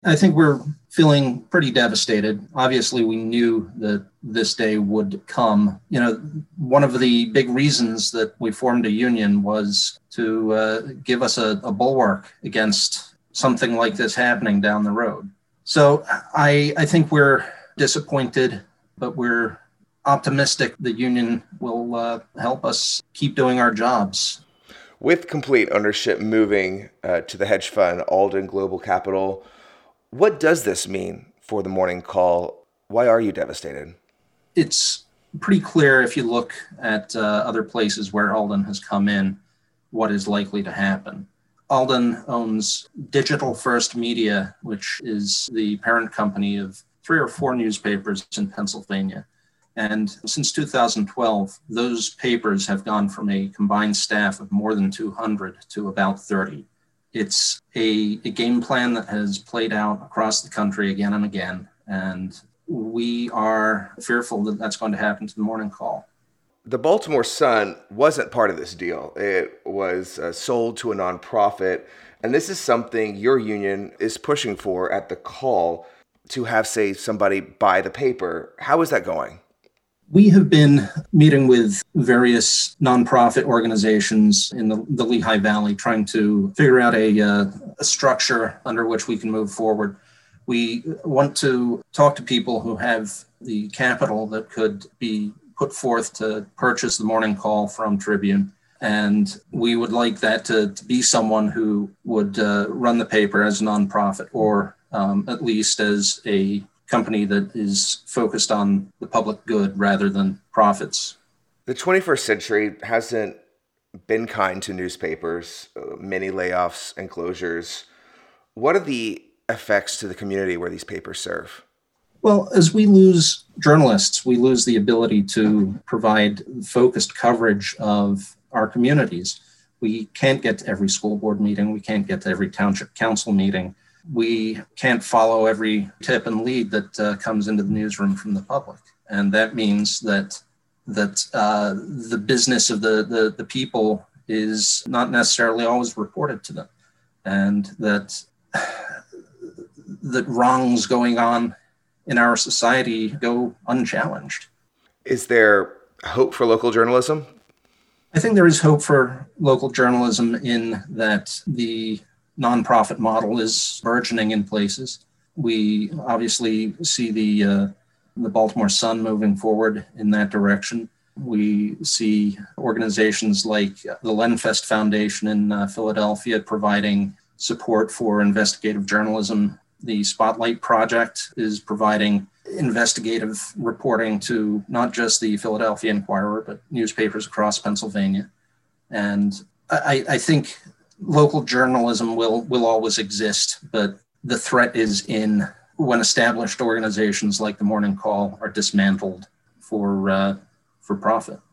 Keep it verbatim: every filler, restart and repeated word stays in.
I think we're feeling pretty devastated. Obviously, we knew that this day would come. You know, one of the big reasons that we formed a union was to uh, give us a, a bulwark against something like this happening down the road. So I, I think we're disappointed, but we're optimistic the union will uh, help us keep doing our jobs. With complete ownership moving uh, to the hedge fund Alden Global Capital, what does this mean for the Morning Call? Why are you devastated? It's pretty clear if you look at uh, other places where Alden has come in, what is likely to happen. Alden owns Digital First Media, which is the parent company of three or four newspapers in Pennsylvania. And since two thousand twelve, those papers have gone from a combined staff of more than two hundred to about thirty. It's a, a game plan that has played out across the country again and again, and we are fearful that that's going to happen to the Morning Call. The Baltimore Sun wasn't part of this deal. It was uh, sold to a nonprofit, and this is something your union is pushing for at the Call, to have, say, somebody buy the paper. How is that going? We have been meeting with various nonprofit organizations in the, the Lehigh Valley, trying to figure out a, uh, a structure under which we can move forward. We want to talk to people who have the capital that could be put forth to purchase the Morning Call from Tribune. And we would like that to, to be someone who would uh, run the paper as a nonprofit, or um, at least as a company that is focused on the public good rather than profits. The twenty-first century hasn't been kind to newspapers, uh, many layoffs and closures. What are the effects to the community where these papers serve? Well, as we lose journalists, we lose the ability to provide focused coverage of our communities. We can't get to every school board meeting. We can't get to every township council meeting. We can't follow every tip and lead that uh, comes into the newsroom from the public. And that means that that uh, the business of the, the, the people is not necessarily always reported to them. And that, that wrongs going on in our society go unchallenged. Is there hope for local journalism? I think there is hope for local journalism in that the nonprofit model is burgeoning in places. We obviously see the uh, the Baltimore Sun moving forward in that direction. We see organizations like the Lenfest Foundation in uh, Philadelphia providing support for investigative journalism. The Spotlight Project is providing investigative reporting to not just the Philadelphia Inquirer, but newspapers across Pennsylvania. And I, I think local journalism will, will always exist, but the threat is in when established organizations like the Morning Call are dismantled for uh, for profit.